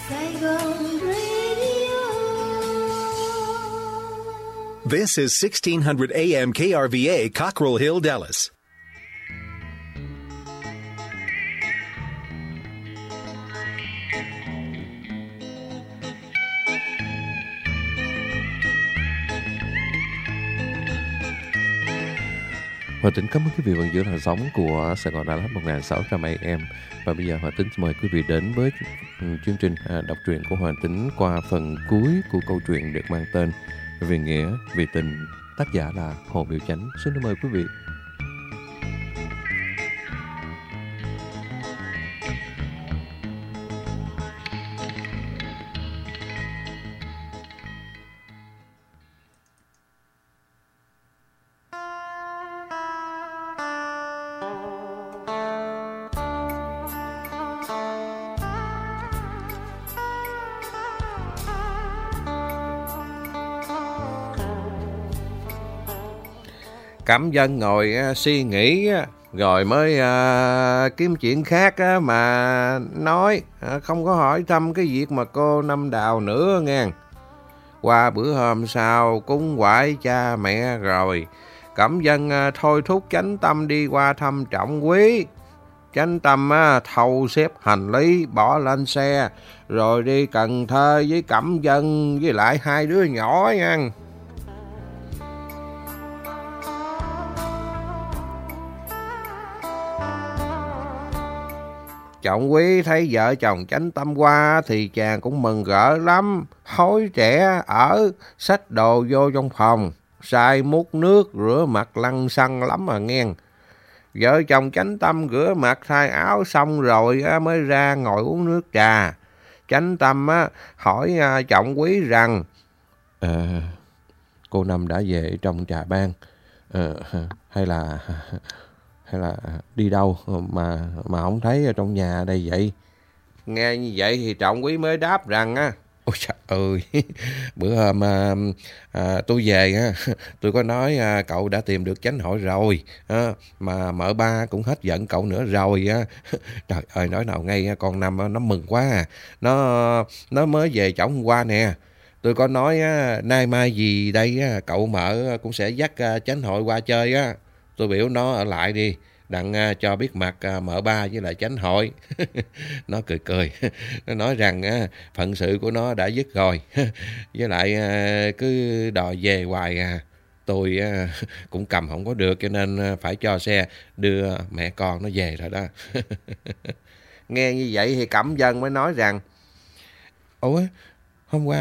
Saigon Radio. This is 1600 AM KRVA, Cockrell Hill, Dallas. Hòa Tĩnh cảm ơn quý vị vẫn giữ làn sóng của Sài Gòn Đà Lạt 1600 AM. Và bây giờ Hòa Tĩnh mời quý vị đến với chương trình đọc truyện của Hòa Tĩnh qua phần cuối của câu chuyện được mang tên Vì Nghĩa, Vì Tình, tác giả là Hồ Biểu Chánh. Xin mời quý vị. Cẩm Vân ngồi suy nghĩ rồi mới kiếm chuyện khác mà nói, không có hỏi thăm cái việc mà cô Năm Đào nữa nghe. Qua bữa hôm sau cúng quải cha mẹ rồi, Cẩm Vân thôi thúc Chánh Tâm đi qua thăm Trọng Quý. Chánh Tâm thâu xếp hành lý bỏ lên xe rồi đi Cần Thơ với Cẩm Vân với lại hai đứa nhỏ nha. Trọng Quý thấy vợ chồng Chánh Tâm qua thì chàng cũng mừng rỡ lắm, hối trẻ ở, xách đồ vô trong phòng, xài múc nước rửa mặt lăn xăng lắm mà nghe. Vợ chồng Chánh Tâm rửa mặt thay áo xong rồi mới ra ngồi uống nước trà. Chánh Tâm hỏi Trọng Quý rằng cô Năm đã về trong trà ban hay là đi đâu mà không thấy ở trong nhà đây vậy? Nghe như vậy thì Trọng Quý mới đáp rằng ôi trời ơi, bữa hôm tôi về tôi có nói cậu đã tìm được chánh hội rồi, mà mợ ba cũng hết giận cậu nữa rồi. Trời ơi, nói nào ngay con Năm nó mừng quá, nó mới về chỗ hôm qua nè. Tôi có nói nay mai gì đây cậu mợ cũng sẽ dắt chánh hội qua chơi á. Tôi biểu nó ở lại đi, đặng cho biết mặt mợ ba với lại chánh hội. Nó cười cười, nó nói rằng phận sự của nó đã dứt rồi, với lại cứ đòi về hoài tôi cũng cầm không có được, cho nên phải cho xe đưa mẹ con nó về rồi đó. Nghe như vậy thì Cẩm Vân mới nói rằng ủa, hôm qua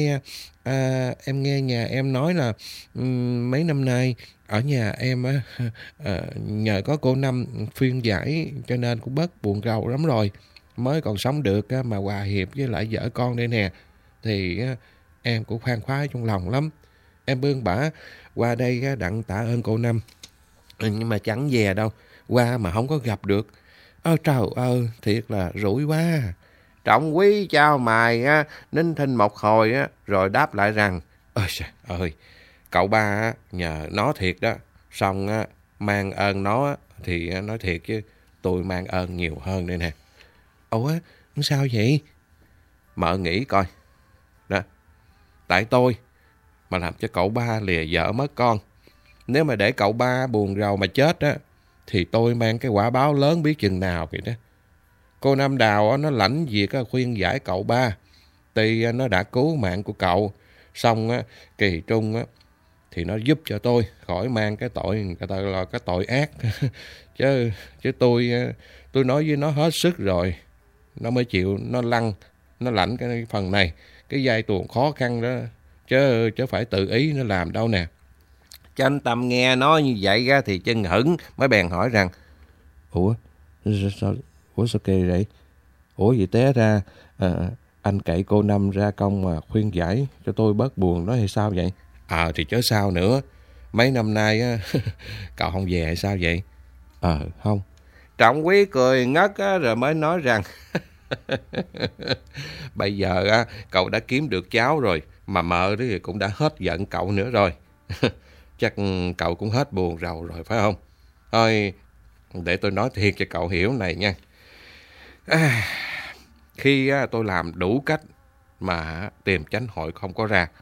em nghe nhà em nói là mấy năm nay ở nhà em nhờ có cô Năm khuyên giải cho nên cũng bớt buồn rầu lắm rồi, mới còn sống được mà hòa hiệp với lại vợ con đây nè, thì em cũng khoan khoái trong lòng lắm. Em bươn bả qua đây đặng tạ ơn cô Năm, nhưng mà chẳng về đâu, qua mà không có gặp được. Trời ơi, thiệt là rủi quá. Trọng Quý chào mày nín thinh một hồi rồi đáp lại rằng ôi trời ơi, cậu ba nhờ nó thiệt đó, xong mang ơn nó thì nói thiệt chứ tôi mang ơn nhiều hơn đây nè. Ủa, sao vậy? Mợ nghĩ coi đó, tại tôi mà làm cho cậu ba lìa vợ mất con. Nếu mà để cậu ba buồn rầu mà chết thì tôi mang cái quả báo lớn biết chừng nào vậy đó. Cô Năm Đào nó lãnh việc khuyên giải cậu ba, tuy nó đã cứu mạng của cậu, xong kỳ trung thì nó giúp cho tôi khỏi mang cái tội người ta là cái tội ác. chứ tôi nói với nó hết sức rồi, nó mới chịu, nó lãnh cái phần này, cái giai tuồng khó khăn đó, chứ phải tự ý nó làm đâu nè. Chánh Tâm nghe nói như vậy thì chân hững mới bèn hỏi rằng Ủa sao kỳ vậy? Ủa vậy té ra anh cậy cô Năm ra công mà khuyên giải cho tôi bớt buồn đó hay sao vậy? Thì chớ sao nữa. Mấy năm nay cậu không về hay sao vậy? Không. Trọng Quý cười ngất rồi mới nói rằng bây giờ cậu đã kiếm được cháu rồi, mà mợ thì cũng đã hết giận cậu nữa rồi. Chắc cậu cũng hết buồn rầu rồi phải không? Thôi để tôi nói thiệt cho cậu hiểu này nha. Khi tôi làm đủ cách mà tìm chánh hội không có ra,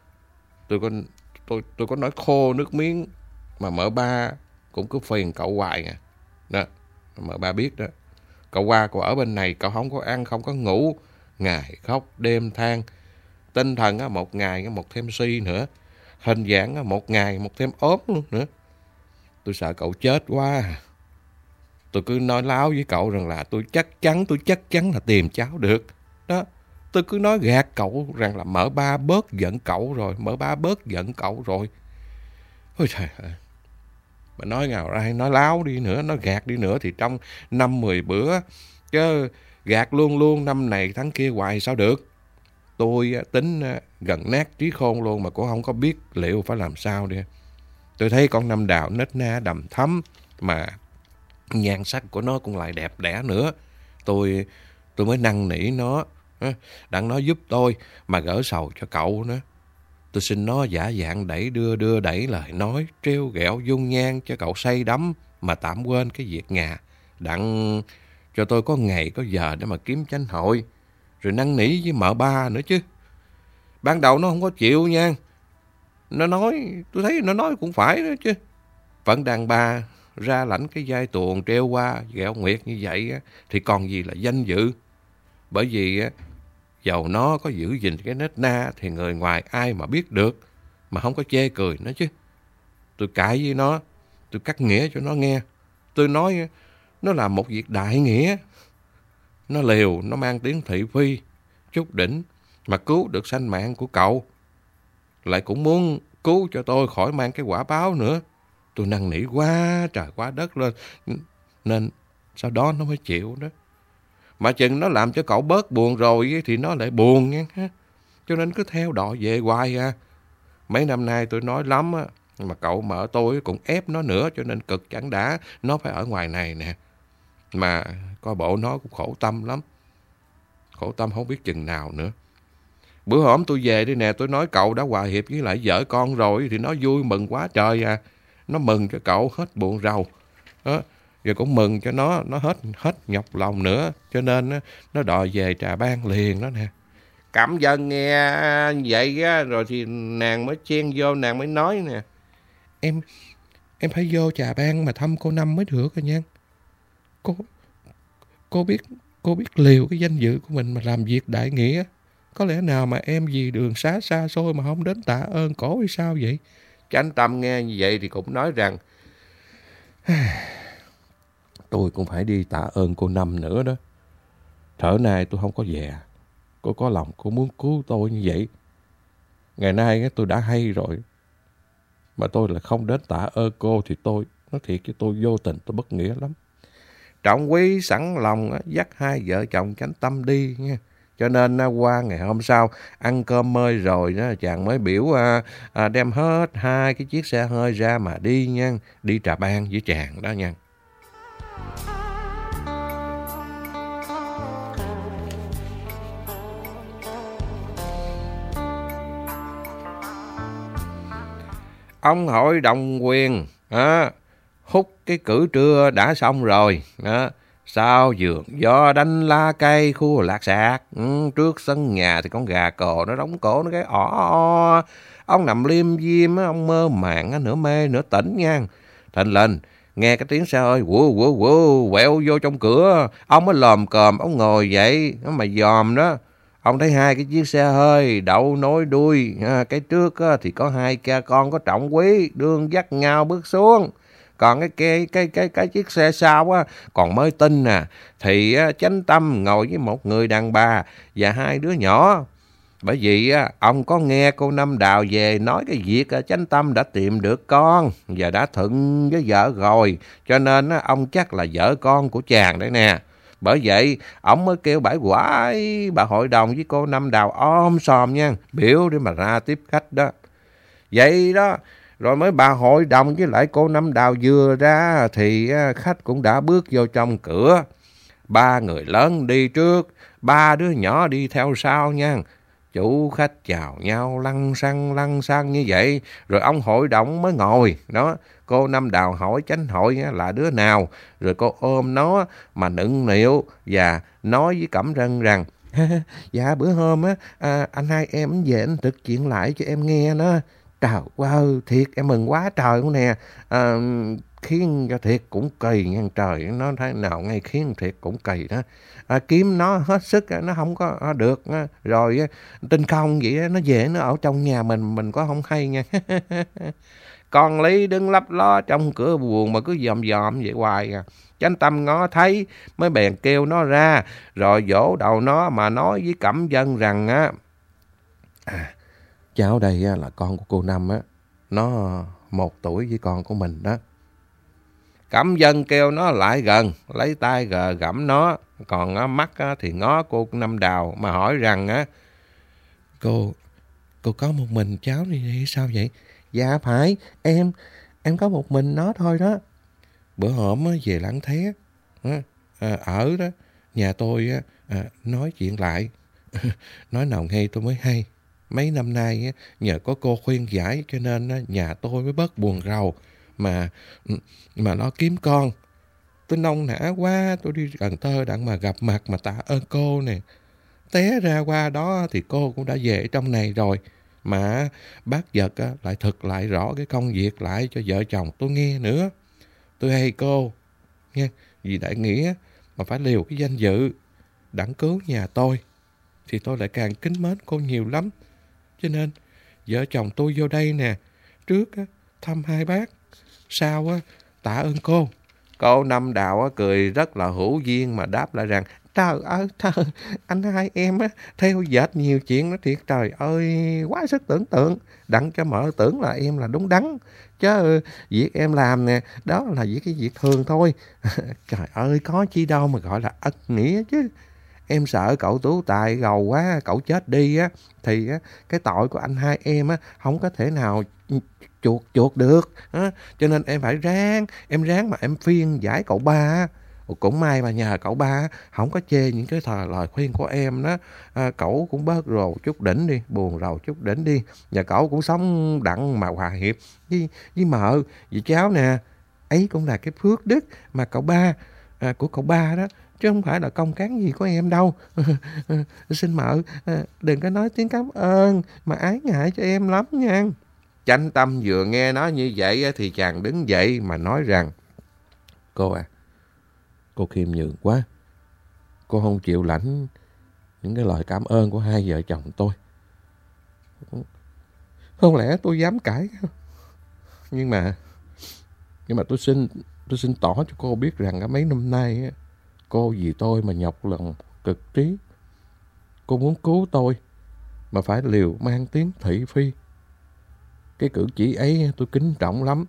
tôi có nói khô nước miếng mà mợ ba cũng cứ phiền cậu hoài à. Đó, mợ ba biết đó. Cậu qua cậu ở bên này, cậu không có ăn không có ngủ, ngày khóc đêm than. Tinh thần một ngày một thêm suy nữa, hình dạng một ngày một thêm ốm luôn nữa. Tôi sợ cậu chết quá. Tôi cứ nói láo với cậu rằng là tôi chắc chắn là tìm cháu được. Đó, tôi cứ nói gạt cậu rằng là mợ ba bớt giận cậu rồi. Ôi trời ơi. Mà nói nào ra nói láo đi nữa, nói gạt đi nữa thì trong 5-10 bữa, chứ gạt luôn năm này tháng kia hoài sao được. Tôi tính gần nát trí khôn luôn mà cũng không có biết liệu phải làm sao đi. Tôi thấy con Năm Đào nết na đầm thắm mà nhan sắc của nó cũng lại đẹp đẽ nữa. Tôi mới năn nỉ nó, đặng nó giúp tôi mà gỡ sầu cho cậu nữa. Tôi xin nó giả dạng đưa đẩy lời nói, trêu ghẹo dung nhan cho cậu say đắm mà tạm quên cái việc nhà. Đặng cho tôi có ngày có giờ để mà kiếm chánh hội. Rồi năn nỉ với mợ ba nữa chứ. Ban đầu nó không có chịu nha. Nó nói, tôi thấy nó nói cũng phải đó chứ. Phận đàn bà ra lãnh cái vai tuồng treo qua ghẹo nguyệt như vậy thì còn gì là danh dự. Bởi vì dầu nó có giữ gìn cái nết na thì người ngoài ai mà biết được, mà không có chê cười nó chứ. Tôi cãi với nó, tôi cắt nghĩa cho nó nghe. Tôi nói nó làm một việc đại nghĩa. Nó liều, nó mang tiếng thị phi, chút đỉnh mà cứu được sanh mạng của cậu. Lại cũng muốn cứu cho tôi khỏi mang cái quả báo nữa. Tôi năn nỉ quá trời quá đất lên, nên sau đó nó mới chịu đó. Mà chừng nó làm cho cậu bớt buồn rồi thì nó lại buồn nha. Cho nên cứ theo đò về hoài à. Mấy năm nay tôi nói lắm á, mà cậu mợ tôi cũng ép nó nữa, cho nên cực chẳng đã nó phải ở ngoài này nè. Mà coi bộ nó cũng khổ tâm lắm. Khổ tâm không biết chừng nào nữa. Bữa hổm tôi về đi nè, tôi nói cậu đã hòa hiệp với lại vợ con rồi thì nó vui mừng quá trời à. Nó mừng cho cậu hết buồn rầu. Đó. Rồi cũng mừng cho nó hết nhọc lòng nữa. Cho nên nó đòi về Trà Bang liền đó nè. Cảm dân nghe vậy á, rồi thì nàng mới chen vô, nàng mới nói nè. Em phải vô Trà Bang mà thăm cô Năm mới được rồi nha. Cô biết liều cái danh dự của mình mà làm việc đại nghĩa. Có lẽ nào mà em vì đường xá xa xôi mà không đến tạ ơn cổ hay sao vậy? Chánh Tâm nghe như vậy thì cũng nói rằng tôi cũng phải đi tạ ơn cô Năm nữa đó. Thở nay tôi không có về. Cô có lòng cô muốn cứu tôi như vậy. Ngày nay tôi đã hay rồi. Mà tôi lại không đến tạ ơn cô thì tôi, nói thiệt chứ tôi vô tình, tôi bất nghĩa lắm. Trọng Quý sẵn lòng dắt hai vợ chồng Chánh Tâm đi nha. Cho nên qua ngày hôm sau ăn cơm mơi rồi đó, chàng mới biểu đem hết hai cái chiếc xe hơi ra mà đi nha. Đi Trà Bang với chàng đó nha. Ông hội đồng quyền hút cái cử trưa đã xong rồi đó. Sau vườn gió đánh lá cây khu lạc sạc, trước sân nhà thì con gà cò nó đóng cổ nó cái ỏ. Ông nằm liêm diêm, ông mơ màng nửa mê nửa tỉnh nha. Thình lình nghe cái tiếng xe hơi quẹo vô trong cửa. Ông mới lồm cồm, ông ngồi dậy mà dòm đó. Ông thấy hai cái chiếc xe hơi đậu nối đuôi. Cái trước thì có hai cha con có Trọng Quý đương dắt nhau bước xuống. Còn cái chiếc xe sau á, còn mới tin nè, thì Chánh Tâm ngồi với một người đàn bà và hai đứa nhỏ. Bởi vì ông có nghe cô Năm Đào về nói cái việc Chánh Tâm đã tìm được con và đã thuận với vợ rồi, cho nên ông chắc là vợ con của chàng đấy nè. Bởi vậy ông mới kêu bãi quải bà hội đồng với cô Năm Đào om sòm nha, biểu để mà ra tiếp khách đó. Vậy đó, rồi mới bà hội đồng với lại cô Năm Đào vừa ra thì khách cũng đã bước vô trong cửa. Ba người lớn đi trước, ba đứa nhỏ đi theo sau nha. Chủ khách chào nhau lăng xăng như vậy, rồi ông hội đồng mới ngồi đó. Cô Năm Đào hỏi chánh hội là đứa nào, rồi cô ôm nó mà nựng nịu và nói với Cẩm Rân rằng Dạ bữa hôm á, anh hai em về anh thực chuyện lại cho em nghe nó. Trời wow, thiệt em mừng quá trời luôn nè. Khiến cho thiệt cũng kỳ nha trời, nó thế nào ngay khiến thiệt cũng kỳ đó. Kiếm nó hết sức nó không có được rồi tinh không vậy đó, nó về nó ở trong nhà mình có không hay nha. Con Lý đứng lấp ló trong cửa buồn mà cứ dòm dòm vậy hoài à. Chánh Tâm ngó thấy mới bèn kêu nó ra rồi vỗ đầu nó mà nói với Cẩm Vân rằng á, cháu đây là con của cô Năm á, nó 1 tuổi với con của mình đó. Cẩm Vân kêu nó lại gần, lấy tay gặm nó, còn mắt thì ngó cô Năm Đào mà hỏi rằng á, cô có một mình cháu đi sao vậy? Dạ phải, em có một mình nó thôi đó. Bữa hổm về Lăng Thét, ở đó, nhà tôi nói chuyện lại, nói nào ngay tôi mới hay. Mấy năm nay nhờ có cô khuyên giải cho nên nhà tôi mới bớt buồn rầu mà nó kiếm con. Tôi nông nã quá, tôi đi Cần Thơ đặng mà gặp mặt mà tạ ơn cô nè. Té ra qua đó thì cô cũng đã về trong này rồi. Mà bác Vật lại thực lại rõ cái công việc lại cho vợ chồng tôi nghe nữa. Tôi hay cô nha, vì đại nghĩa mà phải liều cái danh dự đặng cứu nhà tôi thì tôi lại càng kính mến cô nhiều lắm. Cho nên vợ chồng tôi vô đây nè, trước thăm hai bác, sau tạ ơn cô. Cô Năm Đào cười rất là hữu duyên mà đáp lại rằng, trời ơi trời, anh hai em theo dệt nhiều chuyện đó thiệt, trời ơi quá sức tưởng tượng, đặng cho mợ tưởng là em là đúng đắn, chứ việc em làm nè đó là cái việc thường thôi. Trời ơi có chi đâu mà gọi là ân nghĩa chứ. Em sợ cậu Tú Tài gầu quá, cậu chết đi thì cái tội của anh hai em không có thể nào chuộc được. Cho nên em phải ráng mà em phiên giải cậu ba. Cũng may mà nhờ cậu ba không có chê những cái lời khuyên của em đó. Cậu cũng bớt rầu chút đỉnh đi, buồn rầu chút đỉnh đi. Và cậu cũng sống đặng mà hòa hiệp với mợ, với cháu nè. Ấy cũng là cái phước đức mà cậu ba của cậu ba đó, chứ không phải là công cán gì của em đâu. Xin mợ đừng có nói tiếng cảm ơn mà ái ngại cho em lắm nha. Chánh Tâm vừa nghe nói như vậy thì chàng đứng dậy mà nói rằng, cô cô khiêm nhường quá. Cô không chịu lãnh những cái lời cảm ơn của hai vợ chồng tôi. Không lẽ tôi dám cãi? Nhưng mà tôi xin tỏ cho cô biết rằng mấy năm nay cô vì tôi mà nhọc lòng cực trí. Cô muốn cứu tôi mà phải liều mang tiếng thị phi. Cái cử chỉ ấy tôi kính trọng lắm.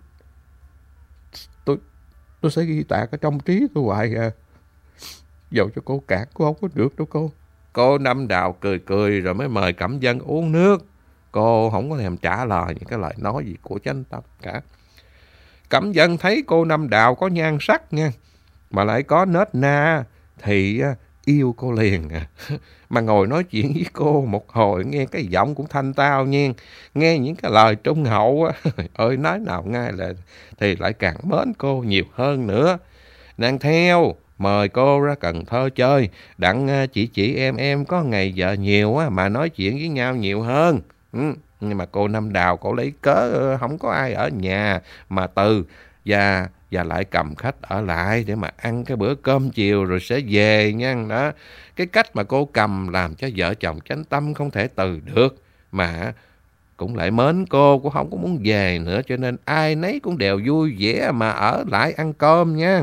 Tôi sẽ ghi tạc ở trong trí tôi hoài dầu cho cô cản cô không có được đâu cô. Cô Năm Đào cười rồi mới mời Cẩm Vân uống nước. Cô không có thèm trả lời những cái lời nói gì của Chánh Tâm cả. Cẩm Vân thấy cô Năm Đào có nhan sắc nha, mà lại có nết na thì yêu cô liền. Mà ngồi nói chuyện với cô một hồi nghe cái giọng cũng thanh tao nha, nghe những cái lời trung hậu ơi nói nào ngay là thì lại càng mến cô nhiều hơn nữa. Nàng theo mời cô ra Cần Thơ chơi, đặng chỉ em có ngày giờ nhiều mà nói chuyện với nhau nhiều hơn. Nhưng mà cô Năm Đào cổ lấy cớ không có ai ở nhà mà từ và lại cầm khách ở lại để mà ăn cái bữa cơm chiều rồi sẽ về nha. Đó, cái cách mà cô cầm làm cho vợ chồng Chánh Tâm không thể từ được, mà cũng lại mến cô, cũng không có muốn về nữa, cho nên ai nấy cũng đều vui vẻ mà ở lại ăn cơm nha.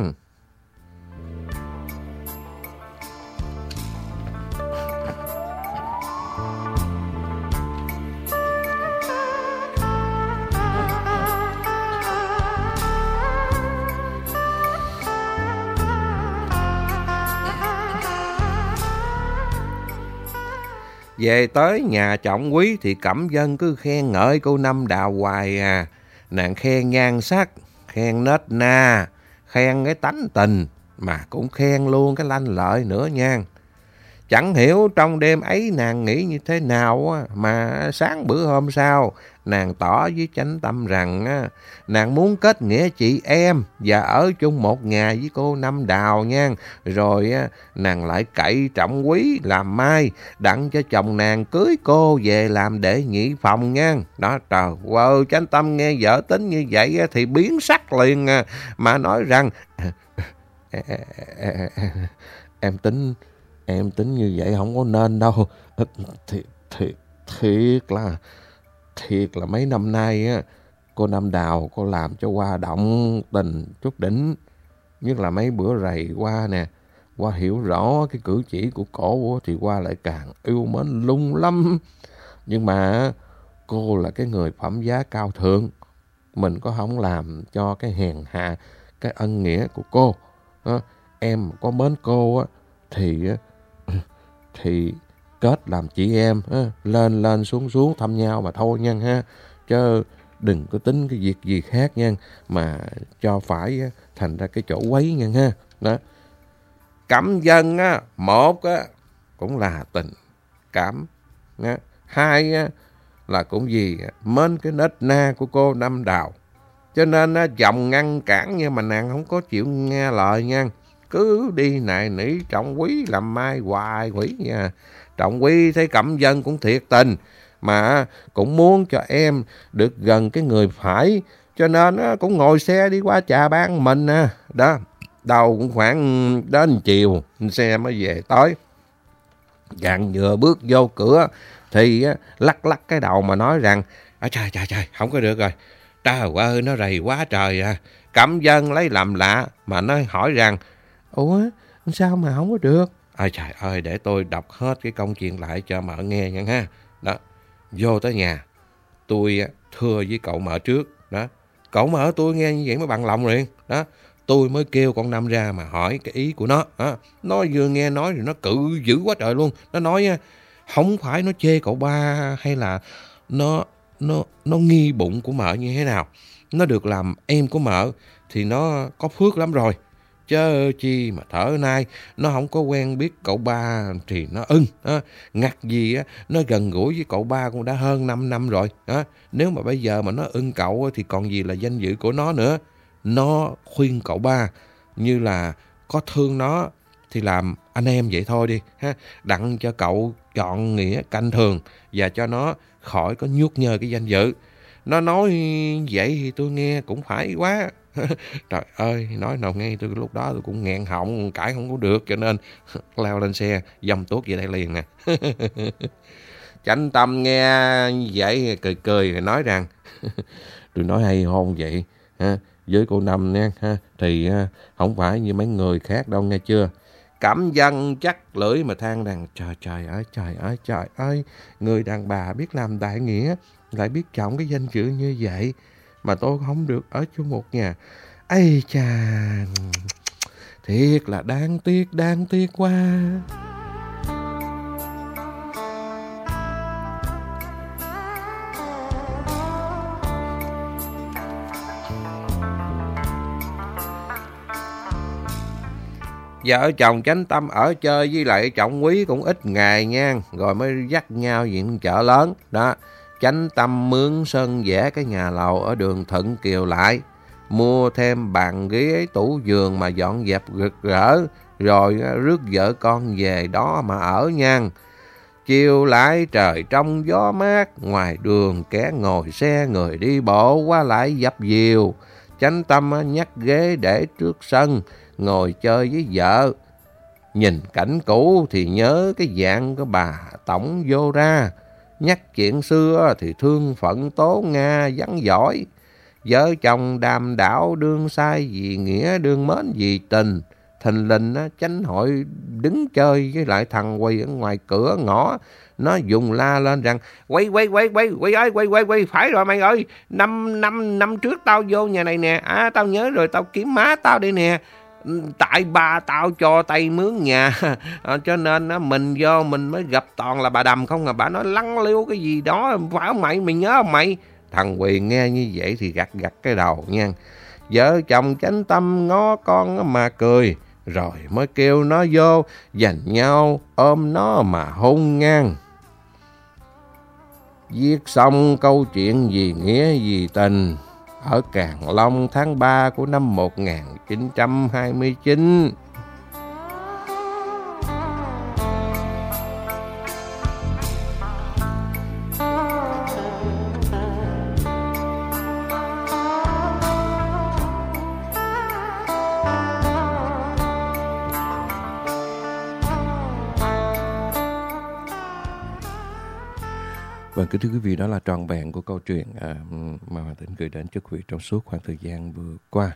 Về tới nhà trọng quý thì Cẩm Vân cứ khen ngợi cô Năm Đào hoài à. Nàng khen nhan sắc, khen nết na, khen cái tánh tình, mà cũng khen luôn cái lanh lợi nữa nha. Chẳng hiểu trong đêm ấy nàng nghĩ như thế nào mà sáng bữa hôm sau, nàng tỏ với Chánh Tâm rằng nàng muốn kết nghĩa chị em và ở chung một nhà với cô Năm Đào nha. Rồi nàng lại cậy Trọng Quý làm mai, đặng cho chồng nàng cưới cô về làm đệ nhị phòng nha. Đó, trời ơi, Chánh Tâm nghe vợ tính như vậy thì biến sắc liền, mà nói rằng em tính như vậy không có nên đâu. Thiệt là mấy năm nay cô Năm Đào cô làm cho Hoa động tình chút đỉnh. Nhất là mấy bữa rày qua nè, Hoa hiểu rõ cái cử chỉ của cổ thì Hoa lại càng yêu mến lung lắm. Nhưng mà cô là cái người phẩm giá cao thượng, mình có không làm cho cái hèn hạ cái ân nghĩa của cô. Em có mến cô thì kết làm chị em, lên xuống thăm nhau mà thôi nha ha. Chứ đừng có tính cái việc gì khác nha, mà cho phải thành ra cái chỗ quấy nha ha. Đó. Cẩm Dân một cũng là tình cảm, hai là cũng vì mến cái nết na của cô Năm Đào, cho nên chồng ngăn cản nhưng mà nàng không có chịu nghe lời nha. Cứ đi nài nỉ Trọng Quý làm mai hoài quỷ nha. Trọng Quý thấy Cẩm Dân cũng thiệt tình, mà cũng muốn cho em được gần cái người phải, cho nên cũng ngồi xe đi qua Trà Bang mình nè. Đó, đầu cũng khoảng đến chiều xe mới về tới. Dạng vừa bước vô cửa thì lắc cái đầu mà nói rằng trời, không có được rồi. Trời ơi, nó rầy quá trời à. Cẩm Dân lấy làm lạ mà nó hỏi rằng ủa, sao mà không có được? Trời ơi, để tôi đọc hết cái công chuyện lại cho mợ nghe nha ha. Đó, vô tới nhà, tôi thưa với cậu mợ trước. Đó, cậu mợ tôi nghe như vậy mới bằng lòng liền. Đó, tôi mới kêu con Năm ra mà hỏi cái ý của nó. Nó vừa nghe nói rồi nó cự dữ quá trời luôn. Nó nói không phải nó chê cậu ba hay là nó nghi bụng của mợ như thế nào. Nó được làm em của mợ thì nó có phước lắm rồi. Chớ chi mà thở nay nó không có quen biết cậu ba thì nó ưng. Ngặt gì nó gần gũi với cậu ba cũng đã hơn 5 năm rồi. Nếu mà bây giờ mà nó ưng cậu thì còn gì là danh dự của nó nữa. Nó khuyên cậu ba như là có thương nó thì làm anh em vậy thôi đi. Đặng cho cậu chọn nghĩa canh thường và cho nó khỏi có nhuốc nhơ cái danh dự. Nó nói vậy thì tôi nghe cũng phải quá. Trời ơi, nói nào nghe tôi lúc đó tôi cũng nghẹn họng, cãi không có được, cho nên leo lên xe dâm tuốt về đây liền nè. Chánh Tâm nghe vậy cười rồi nói rằng tôi nói hay hôn vậy với cô Năm nha thì không phải như mấy người khác đâu nghe chưa. Cẩm Dân chắc lưỡi mà than rằng trời ơi, người đàn bà biết làm đại nghĩa lại biết trọng cái danh dự như vậy mà tôi không được ở chung một nhà. Ây chà, thiệt là đáng tiếc quá. Vợ chồng Chánh Tâm ở chơi với lại Trọng Quý cũng ít ngày nha, rồi mới dắt nhau về chợ lớn. Đó, Chánh Tâm mướn sân vẽ cái nhà lầu ở đường Thuận Kiều lại, mua thêm bàn ghế tủ giường mà dọn dẹp rực rỡ, rồi rước vợ con về đó mà ở nha. Chiều lại trời trong gió mát, ngoài đường kẻ ngồi xe người đi bộ qua lại dập dìu. Chánh Tâm nhắc ghế để trước sân, ngồi chơi với vợ. Nhìn cảnh cũ thì nhớ cái dạng của bà Tổng vô ra. Nhắc chuyện xưa thì thương phận Tố Nga vắng giỏi. Vợ chồng đàm đảo đương sai vì nghĩa, đương mến vì tình. Thình lình Chánh Hội đứng chơi với lại thằng Quỳ ở ngoài cửa ngõ. Nó dùng la lên rằng quay ơi, phải rồi mày ơi, năm trước tao vô nhà này nè, tao nhớ rồi, tao kiếm má tao đây nè. Tại ba tao cho tay mướn nhà cho nên mình vô mình mới gặp toàn là bà Đầm không à. Bà nói lăng liêu cái gì đó, phải không mày, mày nhớ không mày? Thằng Quyền nghe như vậy thì gật cái đầu nha. Vợ chồng Chánh Tâm ngó con mà cười, rồi mới kêu nó vô giành nhau ôm nó mà hôn ngang. Viết xong câu chuyện vì nghĩa vì tình ở Càng Long tháng 3 của năm 1929. Vâng, kính thưa quý vị, đó là trọn vẹn của câu chuyện mà Hoàng Tĩnh gửi đến cho quý vị trong suốt khoảng thời gian vừa qua.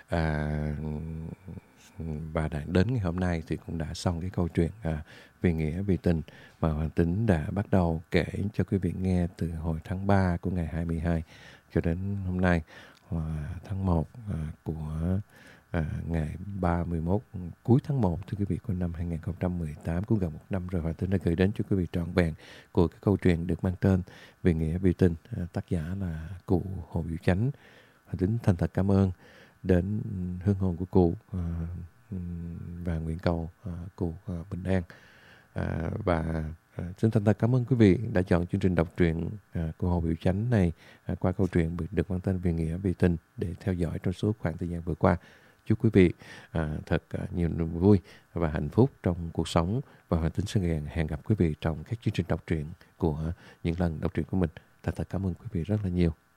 Và đến ngày hôm nay thì cũng đã xong cái câu chuyện Vì Nghĩa Vì Tình mà Hoàng Tĩnh đã bắt đầu kể cho quý vị nghe từ hồi tháng 3 của ngày 22 cho đến hôm nay tháng 1 của ngày 31 cuối tháng 1 thưa quý vị của năm 2018, cũng gần một năm rồi. Hoàng Tĩnh đã gửi đến cho quý vị trọn vẹn của cái câu chuyện được mang tên Vì Nghĩa Vì Tình, tác giả là cụ Hồ Biểu Chánh. Hoàng Tĩnh thành thật cảm ơn đến hương hồn của cụ và nguyện cầu cụ bình an, và xin thành thật cảm ơn quý vị đã chọn chương trình đọc truyện của Hồ Biểu Chánh này qua câu chuyện được mang tên Vì Nghĩa Vì Tình để theo dõi trong suốt khoảng thời gian vừa qua. Chúc quý vị thật nhiều niềm vui và hạnh phúc trong cuộc sống, và Hoàng Tĩnh sẽ hẹn gặp quý vị trong các chương trình đọc truyện của những lần đọc truyện của mình. Thật cảm ơn quý vị rất là nhiều.